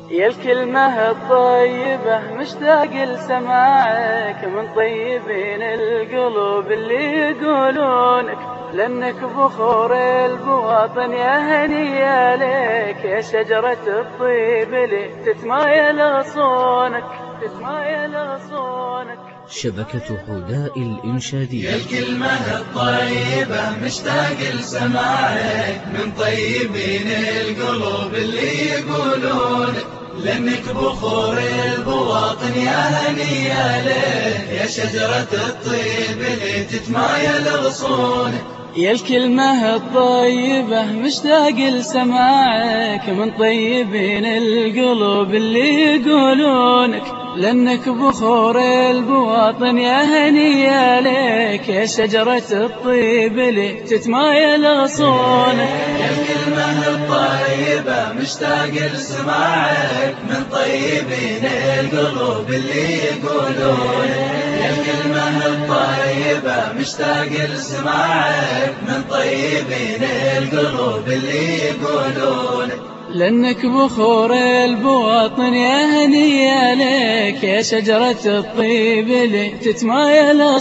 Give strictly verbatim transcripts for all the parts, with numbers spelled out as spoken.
يا الكلمة الطيبة مشتاق لسماعك من طيبين القلوب اللي يقولونك، لأنك بخور البواطن يا هنية لك، يا شجرة الطيب اللي تتمايل صونك تتمايل صونك. شبكة حداء الإنشادية. يا الكلمة الطيبة مشتاق لسماعك من طيبين القلوب اللي يقولونك، لأنك بخور البواطن يا هنية لك، يا شجرة الطيب اللي تتمايل غصونك. يا الكلمة الطيبة مشتاق لسماعك من طيبين القلوب اللي يقولونك، لأنك بخور البواطن يا هنية لك، يا شجرة الطيب اللي تتمايل غصونك. يا الكلمة الطيبة مشتاق لسماعك من طيبين القلوب اللي يقولونك، يا الكلمة الطيبة مشتاق لسماعك من طيبين القلوب اللي يقولونك، لأنك بخور البواطن يا هنية لك، يا شجرة الطيب اللي تتمايل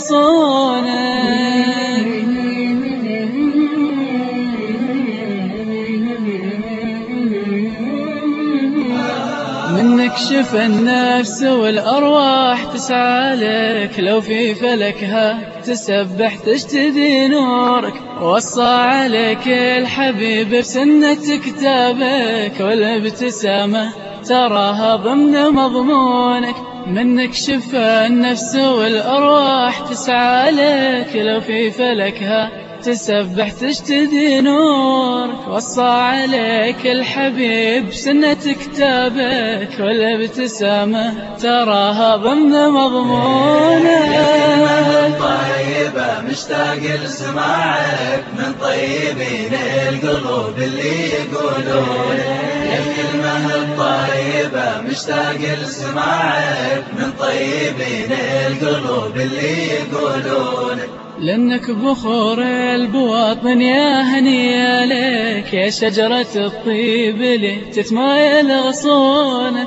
صونك. منك شفى النفس والأرواح تسعى لك، لو في فلكها تسبح تشتدي نورك، وصى عليك الحبيب بسنة كتابك، والابتسامة تراها ضمن مضمونك. منك شفى النفس والأرواح تسعى لك، لو في فلكها تسبح تشتدي نورك، وصى عليك الحبيب سنة كتابك، والابتسامة تراها ضمن مضمونك. يا الطيبة مشتاق لسماعك من طيبين القلوب اللي يقولونك، يا الكلمة الطيبة مشتاق لسماعك من طيبين القلوب اللي يقولونك، لأنك بخور البواطن يا هنية لك، يا شجرة الطيب اللي تتمايل غصونك.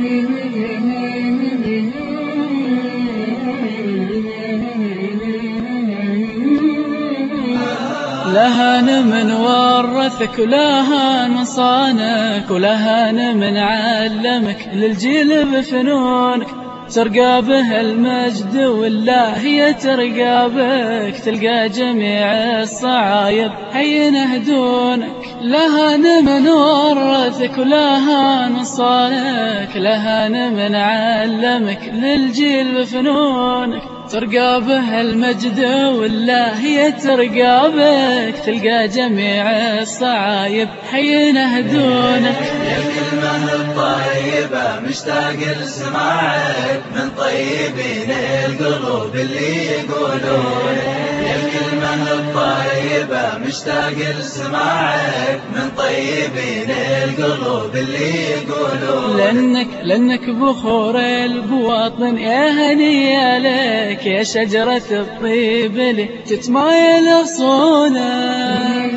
لهان من ورثك ولهان صانك، ولهان من علمك للجيل بفنونك، ترقى به المجد والله ترقى بك، تلقى جميع الصعايب حينه دونك. لهان من ورثك ولهان صانك، لهان من علمك للجيل بفنونك، ترقى به المجد والله ترقى بك، تلقى جميع الصعايب حينه دونك. يا الكلمة الطيبة مشتاق لسماعك من طيبين القلوب اللي يقولونك، يا الكلمة الطيبة مشتاق لسماعك من طيبين القلوب اللي يقولونك، لأنك لأنك بخور البواطن يا هنية لك، يا شجرة الطيب اللي تتمايل صونك.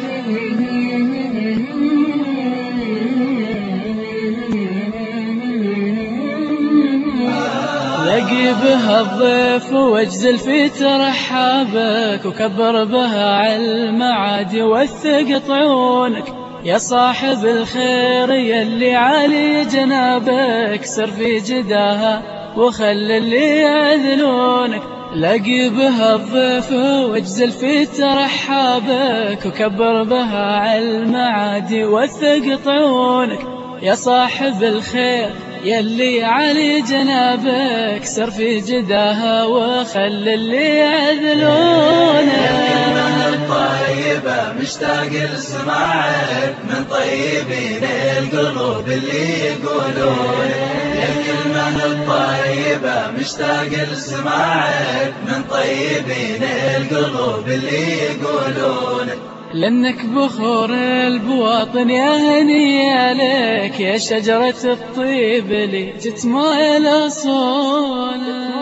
لقي بها الضيف واجزل في ترحابك، وكبر بها على المعادي وثق طعونك، يا صاحب الخير يلي علي جنابك، سر في جداها وخل اللي يعذلونك. لقي بها الضيف واجزل في ترحابك، وكبر بها على المعادي وثق طعونك، يا صاحب الخير يلي علي جنابك، سر في جداها وخل اللي يعذلونك. يا الكلمة الطيبة مشتاق لسماعك من طيبين القلوب اللي يقولونك، يا الكلمة الطيبة مشتاق لسماعك من طيبين القلوب اللي يقولونك، لأنك بخور البواطن يا هنية لك، يا شجرة الطيب اللي تتمايل صونك.